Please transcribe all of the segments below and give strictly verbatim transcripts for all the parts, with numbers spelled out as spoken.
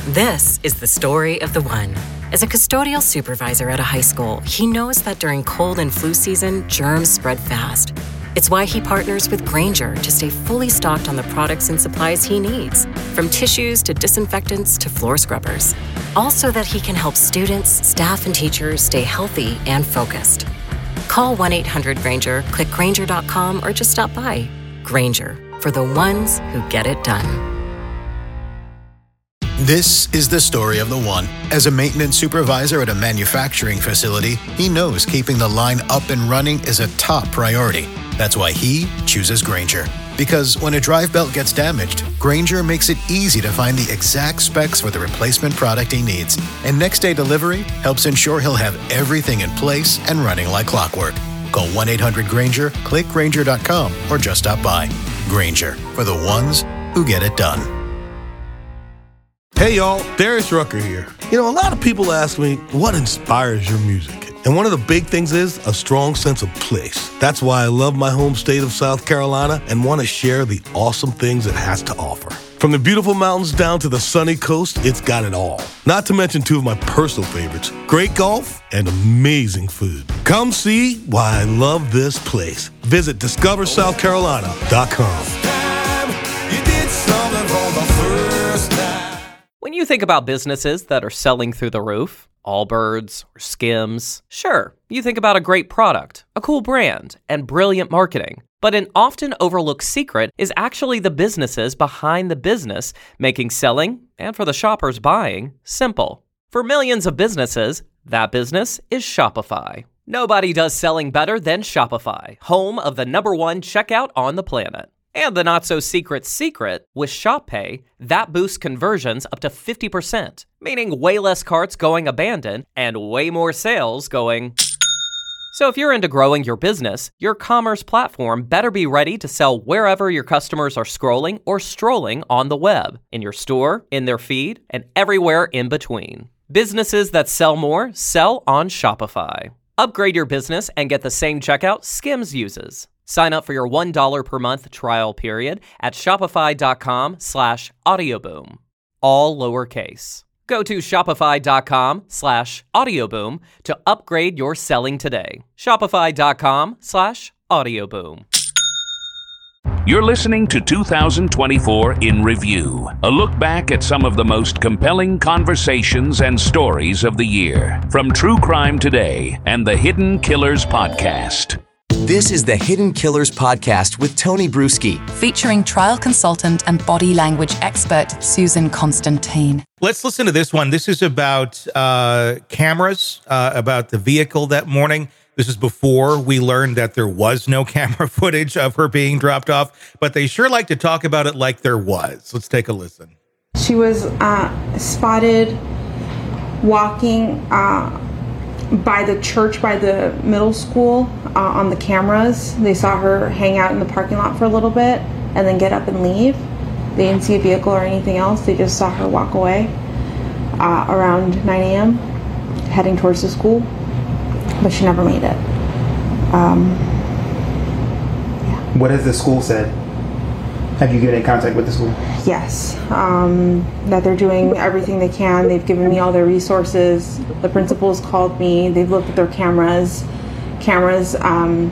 This is the story of the one. As a custodial supervisor at a high school, he knows that during cold and flu season, germs spread fast. It's why he partners with Grainger to stay fully stocked on the products and supplies he needs, from tissues to disinfectants to floor scrubbers. All so that he can help students, staff, and teachers stay healthy and focused. Call one eight hundred Grainger, click Grainger dot com, or just stop by. Grainger, for the ones who get it done. This is the story of the one. As a maintenance supervisor at a manufacturing facility, he knows keeping the line up and running is a top priority. That's why he chooses Grainger. Because when a drive belt gets damaged, Grainger makes it easy to find the exact specs for the replacement product he needs. And next day delivery helps ensure he'll have everything in place and running like clockwork. Call one eight hundred Grainger, click Grainger dot com, or just stop by. Grainger, for the ones who get it done. Hey y'all, Darius Rucker here. You know, a lot of people ask me, what inspires your music? And one of the big things is a strong sense of place. That's why I love my home state of South Carolina and want to share the awesome things it has to offer. From the beautiful mountains down to the sunny coast, it's got it all. Not to mention two of my personal favorites, great golf and amazing food. Come see why I love this place. Visit discover south carolina dot com. When you think about businesses that are selling through the roof, Allbirds or Skims, sure, you think about a great product, a cool brand, and brilliant marketing. But an often overlooked secret is actually the businesses behind the business, making selling, and for the shoppers buying, simple. For millions of businesses, that business is Shopify. Nobody does selling better than Shopify, home of the number one checkout on the planet. And the not-so-secret secret, with Shop Pay, that boosts conversions up to fifty percent, meaning way less carts going abandoned and way more sales going... So if you're into growing your business, your commerce platform better be ready to sell wherever your customers are scrolling or strolling on the web, in your store, in their feed, and everywhere in between. Businesses that sell more sell on Shopify. Upgrade your business and get the same checkout Skims uses. Sign up for your one dollar per month trial period at shopify.com slash audioboom. All lowercase. Go to shopify.com slash audioboom to upgrade your selling today. Shopify.com slash audioboom. You're listening to two thousand twenty-four in Review, a look back at some of the most compelling conversations and stories of the year from True Crime Today and the Hidden Killers Podcast. This is the Hidden Killers Podcast with Tony Bruschi, featuring trial consultant and body language expert Susan Constantine. Let's listen to this one. This is about uh, cameras, uh, about the vehicle that morning. This is before we learned that there was no camera footage of her being dropped off, but they sure like to talk about it like there was. Let's take a listen. She was uh, spotted walking uh, by the church, by the middle school, uh, on the cameras. They saw her hang out in the parking lot for a little bit and then get up and leave. They didn't see a vehicle or anything else. They just saw her walk away uh, around nine a.m. heading towards the school, but she never made it. Um, yeah. What has the school said? Have you been in contact with the school? Yes, um, that they're doing everything they can. They've given me all their resources. The principals called me. They've looked at their cameras. Cameras, um,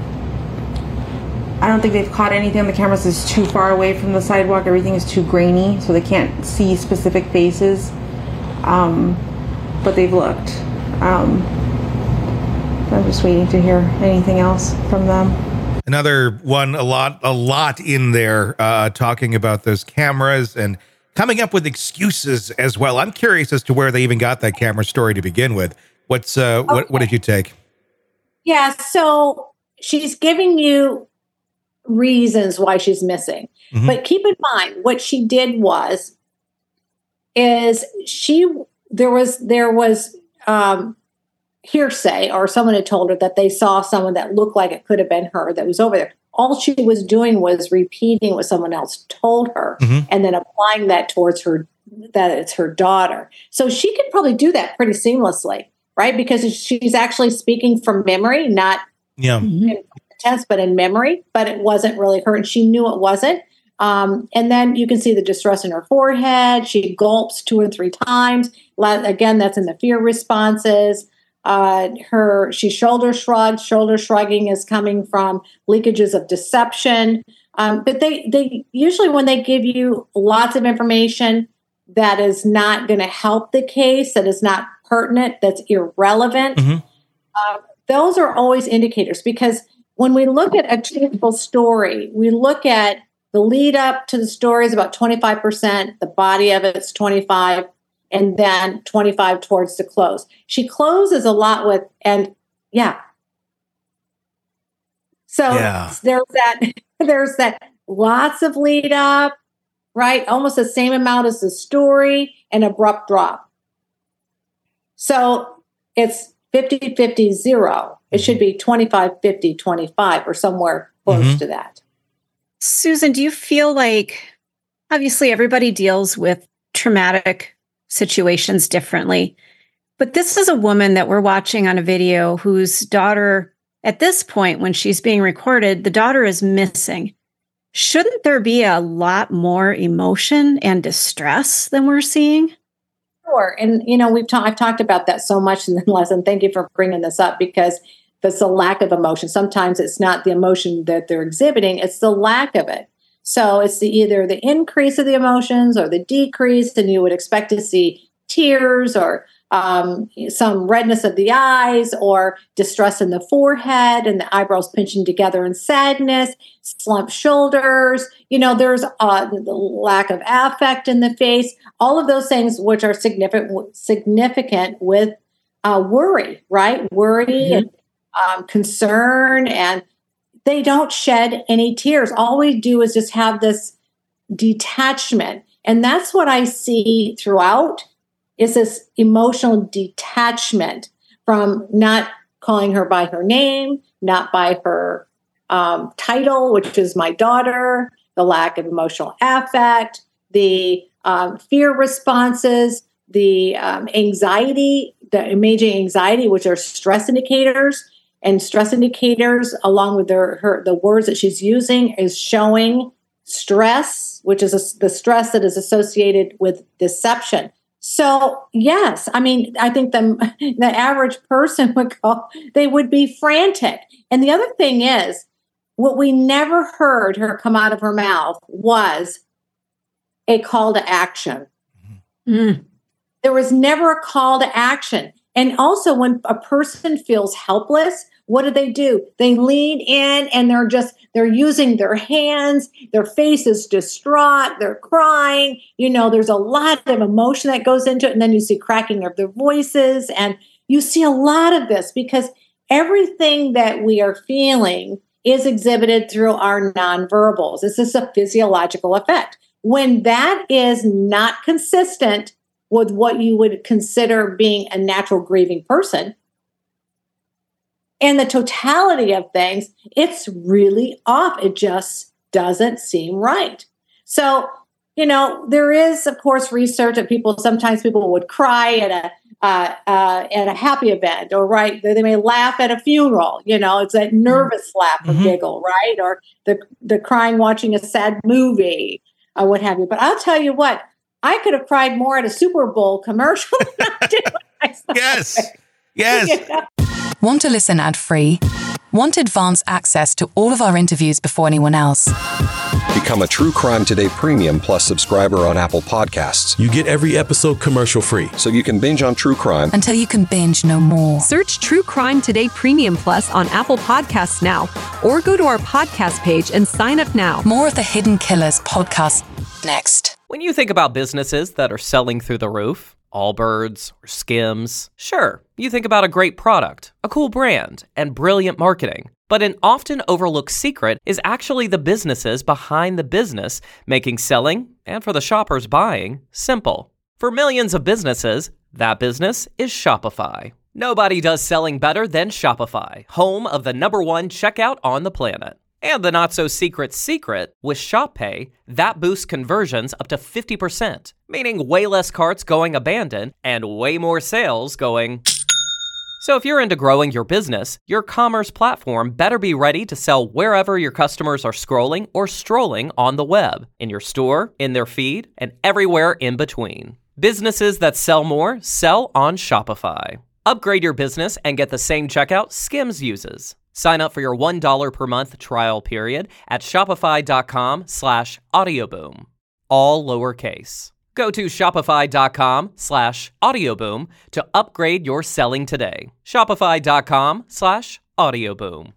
I don't think they've caught anything on the cameras that's too far away from the sidewalk. Everything is too grainy, so they can't see specific faces. Um, but they've looked. Um, I'm just waiting to hear anything else from them. Another one, a lot, a lot in there, uh, talking about those cameras and coming up with excuses as well. I'm curious as to where they even got that camera story to begin with. What's, uh, okay. what, what did you take? Yeah, so she's giving you reasons why she's missing. Mm-hmm. But keep in mind, what she did was, is she, there was, there was, um, hearsay, or someone had told her that they saw someone that looked like it could have been her that was over there. All she was doing was repeating what someone else told her, mm-hmm. and then applying that towards her, that it's her daughter. So she could probably do that pretty seamlessly, right? Because she's actually speaking from memory, not yeah. in test, but in memory, but it wasn't really her. And she knew it wasn't, Um, and then you can see the distress in her forehead. She gulps two or three times. Again, that's in the fear responses. Uh, her she shoulder shrugs. Shoulder shrugging is coming from leakages of deception. Um, but they they usually, when they give you lots of information that is not going to help the case, that is not pertinent, that's irrelevant, mm-hmm. uh, those are always indicators. Because when we look at a typical story, we look at the lead up to the story is about twenty-five percent, the body of it's twenty-five, and then twenty-five towards the close. She closes a lot with, and yeah. So yeah. there's that, there's that lots of lead up, right? Almost the same amount as the story, and abrupt drop. So it's fifty fifty zero. It should be twenty-five fifty twenty-five or somewhere close mm-hmm. to that. Susan, do you feel like, obviously everybody deals with traumatic situations differently, but this is a woman that we're watching on a video whose daughter, at this point when she's being recorded, the daughter is missing. Shouldn't there be a lot more emotion and distress than we're seeing? Sure. And, you know, we've ta- I've talked about that so much in the lesson. Thank you for bringing this up, because that's a lack of emotion. Sometimes it's not the emotion that they're exhibiting, it's the lack of it. So it's the, either the increase of the emotions or the decrease, and you would expect to see tears or um, some redness of the eyes or distress in the forehead and the eyebrows pinching together in sadness, slumped shoulders. You know, there's uh, the lack of affect in the face, all of those things which are significant, significant with uh, worry, right? Worry mm-hmm. and um, concern, and they don't shed any tears. All we do is just have this detachment. And that's what I see throughout, is this emotional detachment from not calling her by her name, not by her um, title, which is my daughter, the lack of emotional affect, the um, fear responses, the um, anxiety, the imaging anxiety, which are stress indicators. And stress indicators, along with their, her, the words that she's using, is showing stress, which is a, the stress that is associated with deception. So, yes, I mean, I think the, the average person would go, they would be frantic. And the other thing is, what we never heard her come out of her mouth was a call to action. Mm. There was never a call to action. And also, when a person feels helpless, what do they do? They lean in and they're just, they're using their hands, their face is distraught, they're crying. You know, there's a lot of emotion that goes into it. And then you see cracking of their voices. And you see a lot of this because everything that we are feeling is exhibited through our nonverbals. This is a physiological effect. When that is not consistent with what you would consider being a natural grieving person, and the totality of things, it's really off. It just doesn't seem right. So, you know, there is, of course, research that people, sometimes people would cry at a uh, uh, at a happy event, or right, they may laugh at a funeral. You know, it's that nervous laugh or mm-hmm. giggle, right? Or the the crying watching a sad movie, or what have you. But I'll tell you what, I could have cried more at a Super Bowl commercial than I did when I saw Yes. it. Yes. You know? Want to listen ad-free? Want advanced access to all of our interviews before anyone else? Become a True Crime Today Premium Plus subscriber on Apple Podcasts. You get every episode commercial-free, so you can binge on true crime until you can binge no more. Search True Crime Today Premium Plus on Apple Podcasts now, or go to our podcast page and sign up now. More of the Hidden Killers podcast next. When you think about businesses that are selling through the roof, Allbirds or Skims, sure, you think about a great product, a cool brand, and brilliant marketing. But an often overlooked secret is actually the businesses behind the business, making selling, and for the shoppers buying, simple. For millions of businesses, that business is Shopify. Nobody does selling better than Shopify, home of the number one checkout on the planet. And the not-so-secret secret, with ShopPay, that boosts conversions up to fifty percent, meaning way less carts going abandoned and way more sales going So if you're into growing your business, your commerce platform better be ready to sell wherever your customers are scrolling or strolling on the web, in your store, in their feed, and everywhere in between. Businesses that sell more sell on Shopify. Upgrade your business and get the same checkout Skims uses. Sign up for your one dollar per month trial period at shopify.com slash audioboom. All lowercase. Go to shopify.com slash audioboom to upgrade your selling today. Shopify.com slash audioboom.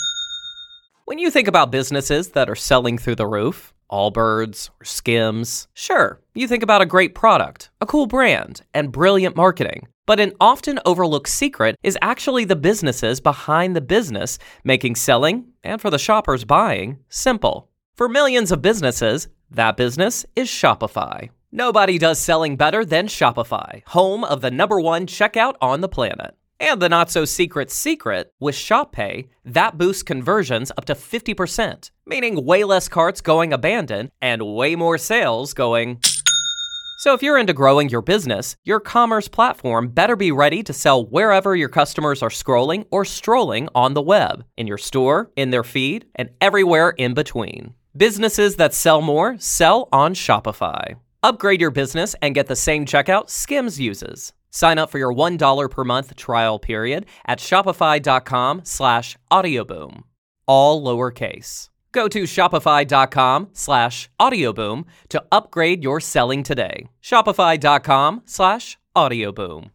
When you think about businesses that are selling through the roof, Allbirds or Skims, sure, you think about a great product, a cool brand, and brilliant marketing. But an often overlooked secret is actually the businesses behind the business making selling, and for the shoppers buying, simple. For millions of businesses, that business is Shopify. Nobody does selling better than Shopify, home of the number one checkout on the planet. And the not-so-secret secret, with Shop Pay, that boosts conversions up to fifty percent, meaning way less carts going abandoned and way more sales going... So if you're into growing your business, your commerce platform better be ready to sell wherever your customers are scrolling or strolling on the web, in your store, in their feed, and everywhere in between. Businesses that sell more sell on Shopify. Upgrade your business and get the same checkout Skims uses. Sign up for your one dollar per month trial period at shopify.com slash audioboom. All lowercase. Go to shopify.com slash audioboom to upgrade your selling today. Shopify.com slash audioboom.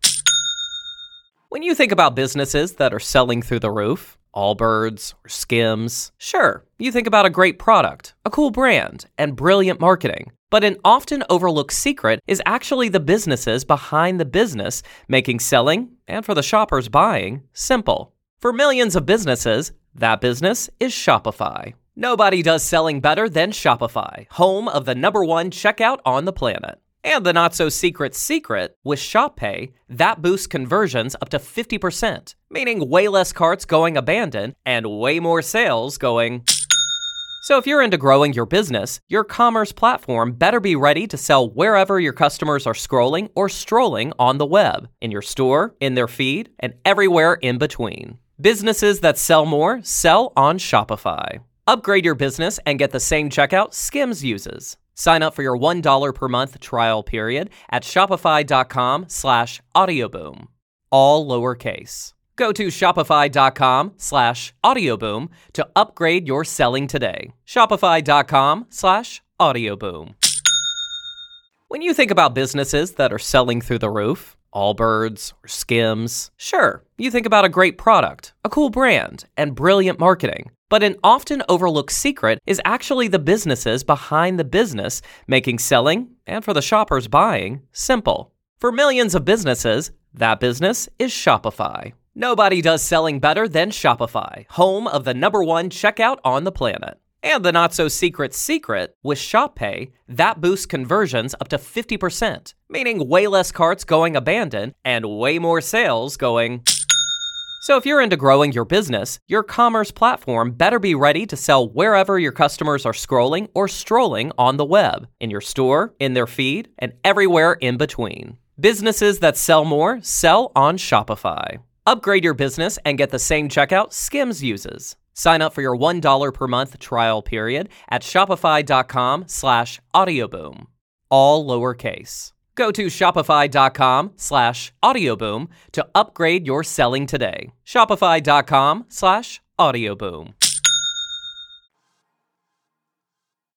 When you think about businesses that are selling through the roof, Allbirds or Skims, sure, you think about a great product, a cool brand, and brilliant marketing. But an often overlooked secret is actually the businesses behind the business making selling, and for the shoppers buying, simple. For millions of businesses, that business is Shopify. Nobody does selling better than Shopify, home of the number one checkout on the planet. And the not-so-secret secret, with Shop Pay, that boosts conversions up to fifty percent, meaning way less carts going abandoned and way more sales going... So if you're into growing your business, your commerce platform better be ready to sell wherever your customers are scrolling or strolling on the web, in your store, in their feed, and everywhere in between. Businesses that sell more sell on Shopify. Upgrade your business and get the same checkout Skims uses. Sign up for your one dollar per month trial period at shopify.com slash audioboom. All lowercase. Go to shopify.com slash audioboom to upgrade your selling today. Shopify.com slash audioboom. When you think about businesses that are selling through the roof, Allbirds or Skims, sure, you think about a great product, a cool brand, and brilliant marketing. But an often overlooked secret is actually the businesses behind the business making selling, and for the shoppers buying, simple. For millions of businesses, that business is Shopify. Nobody does selling better than Shopify, home of the number one checkout on the planet. And the not-so-secret secret, with Shop Pay, that boosts conversions up to fifty percent, meaning way less carts going abandoned and way more sales going... So if you're into growing your business, your commerce platform better be ready to sell wherever your customers are scrolling or strolling on the web, in your store, in their feed, and everywhere in between. Businesses that sell more sell on Shopify. Upgrade your business and get the same checkout Skims uses. Sign up for your one dollar per month trial period at shopify.com slash audioboom. All lowercase. Go to shopify.com slash audioboom to upgrade your selling today. Shopify.com slash audioboom.